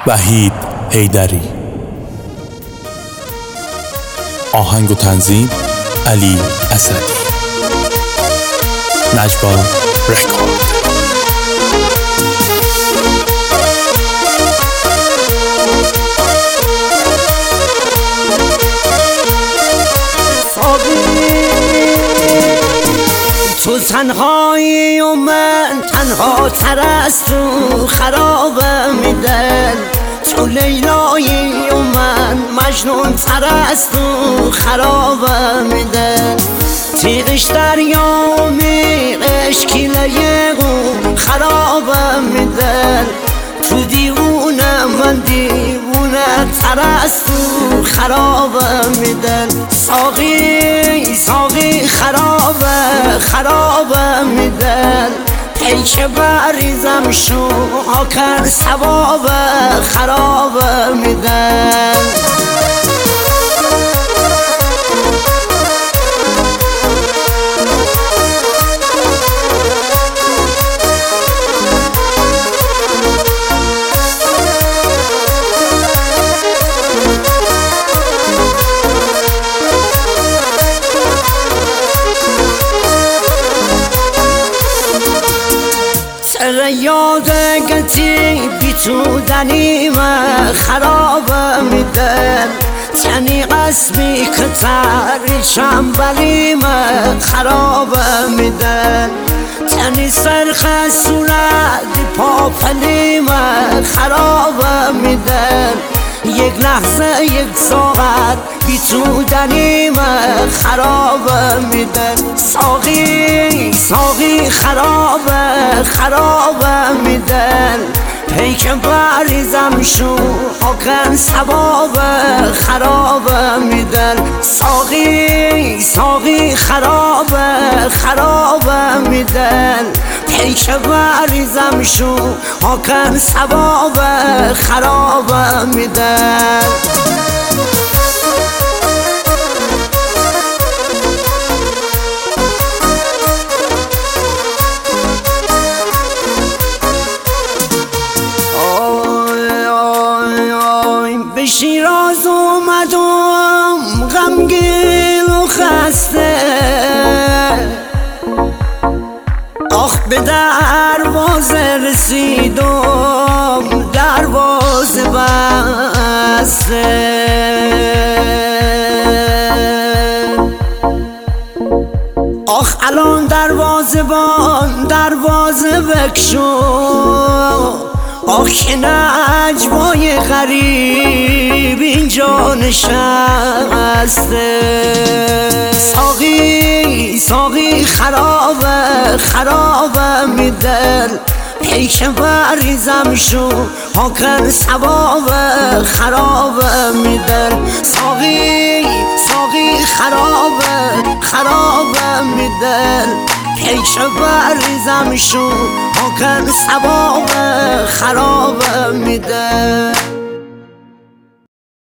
وحید حیدری. آهنگ و تنظیم علی اسدی. نجوا رکورد. تو تنهایی و من تنها تر از تو خرابم میدن، تو لیلایی و من مجنون تر از تو خرابم میدن، تیغش دریا و میغش کیله و خرابم میدن، تو دیوونه من دیوونه تر از تو خرابم میدن، ساقی خرابم میدن، پیک بریزم شو آکر ثواب خرابم میدن. یاد گتی بی تو دنیم خرابم میدن، تنی قسمی که تری چنبلیم خرابم میدن، تنی سرخ صورت پاپلیم خرابم میدن، یک لحظه یک ساعت بی تو دنیم خرابم میدن، ساقی خرابم میدن، پیک بریزم شو آکن ثواب خرابم میدن، ساقی خرابم میدن، پیک بریزم شو آکن ثواب خرابم میدن. به شیراز اومدم غمگین و خسته، آخ به دروازه رسیدم دروازه بسته، آخ الان دروازه بکشو، آخ که نجوای غریب اینجا نشسته، ساقی خرابم میدن، پیک بریزم شو آکن ثواب خرابم میدن، ساقی خرابم میدن، پیک بریزم شو آکن ثواب خرابم میدن.